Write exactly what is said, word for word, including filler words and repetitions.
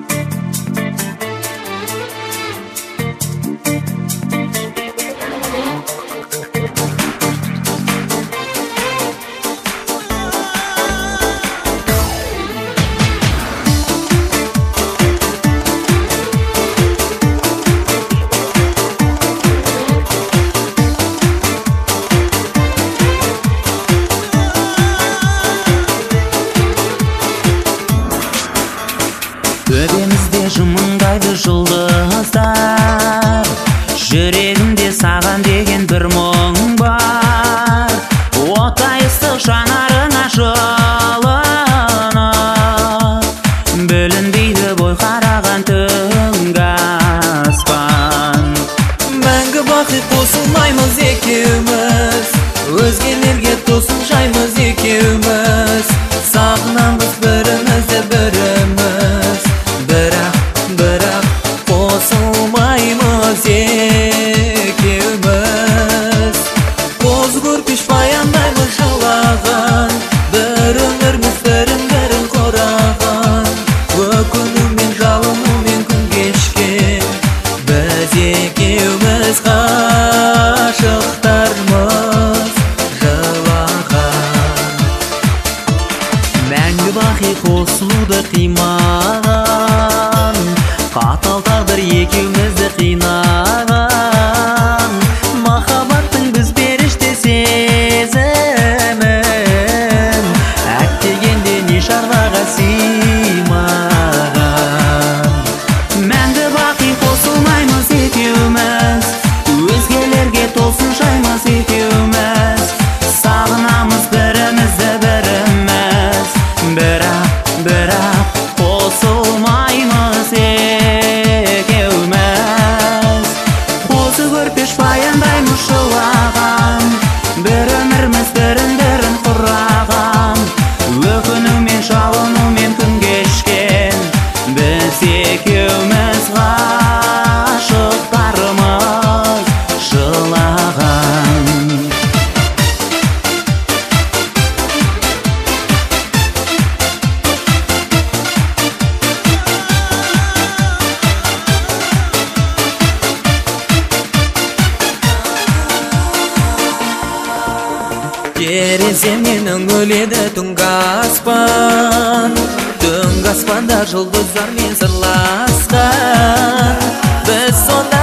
Төбемізде жымыңдайды жұлдыздар, жүрегімде саған деген бір мұң бар. Оттай ыстық жанарыңа жылынып, бүлінбейді бой қараған түнгі аспан. Мәңгі бақи қосылмаймыз екеуміз, өзгелерге тосын жаймыз екеуміз. Сағынамыз бірімізді біріміз, бірақ, бірақ қосылмаймыз екеуміз. Қоз көрпеш баяндаймыз жылаған, бір өмірміз бірін-бірін қораған. Өкінумен жалынумен күн кешкен, біз екеуміз ғашықтармыз жылаған. Мәңгі бақи қосылуды қимаған, қатал тағдыр екеумізді қинаған. Махаббаттың біз періште сезімін, әттегенде не шаруаға сыймаған. Мәңгі бақи қосылмаймыз екеуміз, өзгелерге тосын жаймыз екеуміз. Сағынамыз бірімізді біріміз, бірақ, бірақ қосылмаймыз екеуміз. Қозы көрпеш баяндаймыз жылаған, бір өмірміз бірін-бірін құраған. Өкінумен жалынумен күн кешкен, біз екеуміз ғашықтармыз жылаған. Тереземнен үңіледі түнгі аспан, түнгі аспанда жұлдыздармен сырласқан. Біз сонда